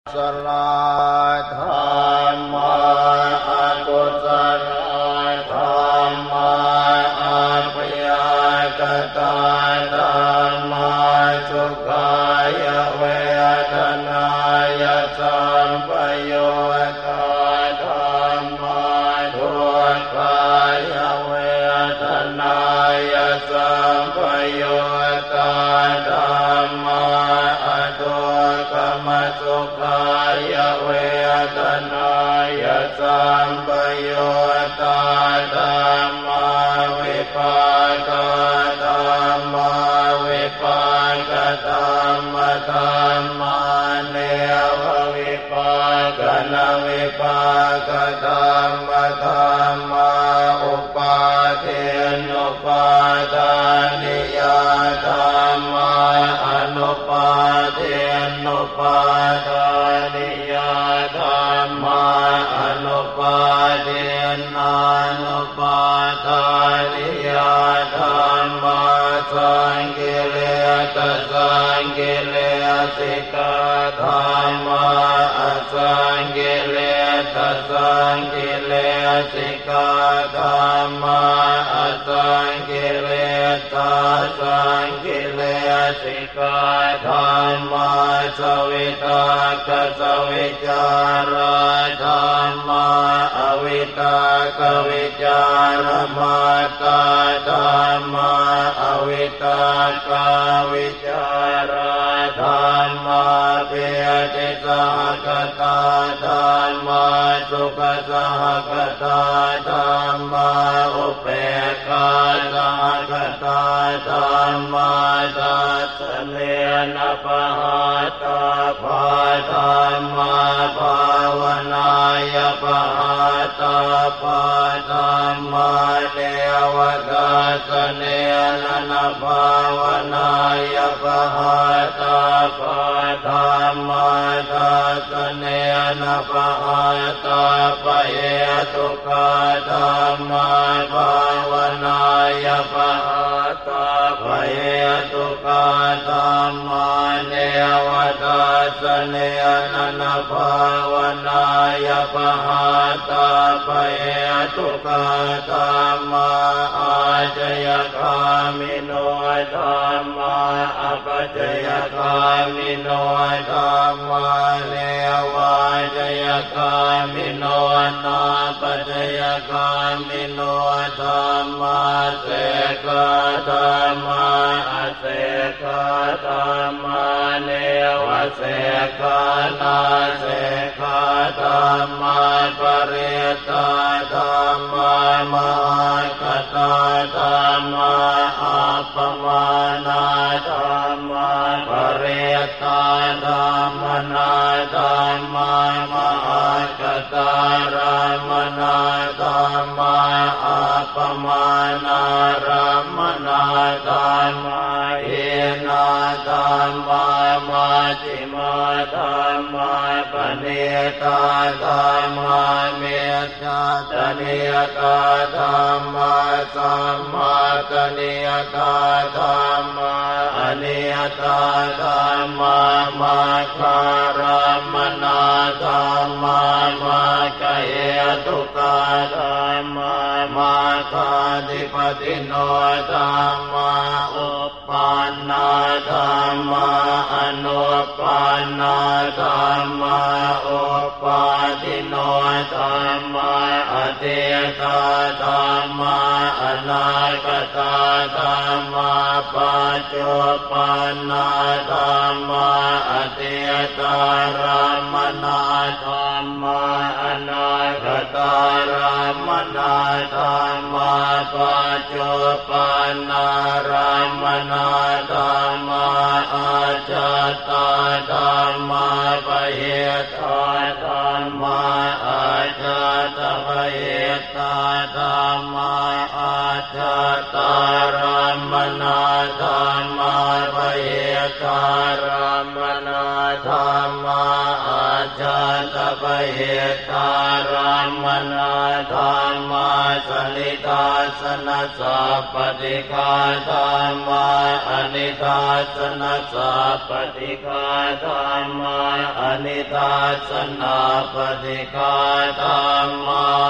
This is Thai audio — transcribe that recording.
สลาธรรมะอกุศลธรรมะอภิยากตาธรรมะสุขายเวทนายสัมปโยคาธรรมะทุกขายเวทนายสัมปโยคาธรรมะอทุกขมสุขายเวทนายสัมปโยคาธรรมะวิปากธรรมะวิปากธรรมะธรรมะเนววิปากนวิปากธรรมะธรรมะอุปาเทนุปาทานิยธรรมะอนุปาเทนุปาทานิยธรรมะอนุปาเทนานุปาทานิยธรรมะสังกิเลสสังกิเลสิกธรรมะอสังกิเลสสังกิเลสิกธรรมะอสังกิเลสสังกิเลสิกธรรมะสวิตากสวิจารธรรมะอวิตากวิจารมัตตธรรมะอวิตากวิจารธรรมะเปียติสหกตาธรรมะสุขสหกตาธรรมะอุเปกขาสหกตาธรรมะตัสเนนะปะหาตาภาธรรมะภาวนายปะหาตาภาธรรมะเนวตัสเนนะภาวนายปะหาตาภาธรรมะตัสเนนะภาตาปะเยตุกะธรรมะภาวนายปะหาตาปะเยตุกะธรรมะเนวตัสเนนะภาวนายปะหาตาปะเยตุกะธรรมะอาจยคามิโนธรรมะอปัจจยคามิโนธรรมะเนวาจยคามิโนนาปัจจยคามิโนธรรมะเสกธรรมะอเสกธรรมะเนวเสกนาเสกธรรมะปริตตธรรมะมหากตธรรมะอัปปมานาธรรมะปริตตธรรมนาธรรมะมหากตารมนาธรรมะอัปปมานา รมนาธรรมะเอนาธรรมะมัชฌิมาธรรมะปณิตาธรรมะเมตตาตนิยตาธรรมะสัมมาตนิยตาธรรมะอนิยตาธรรมะมัคคารมนาธรรมะมัคคเยตุกะธรรมะมัคคาธิปติโนธรรมะอุปปันนาธรรมะอนุปปันนาธรรมะอุปปาทิโนธรรมะอธิตาธรรมะอนาคตาธรรมะปัจจุปันนาธรรมะอธิตารมนาธรรมะอนาคตารมนาธรรมะปัจจุปันนารมนาธรรมะอาจตตาธรรมะปะเหตาธรรมะอาจตปะเหตาธรรมะอาจตารมนาธรรมะปะเหตารมนาธรรมะอาจจาตปเหตตารามนาธรรมาสนิทาสนะสัพพติกาธรรมาอนิทาสนะสัพพติกาธรรมาอนิทาสนะปฏิกาธรรมา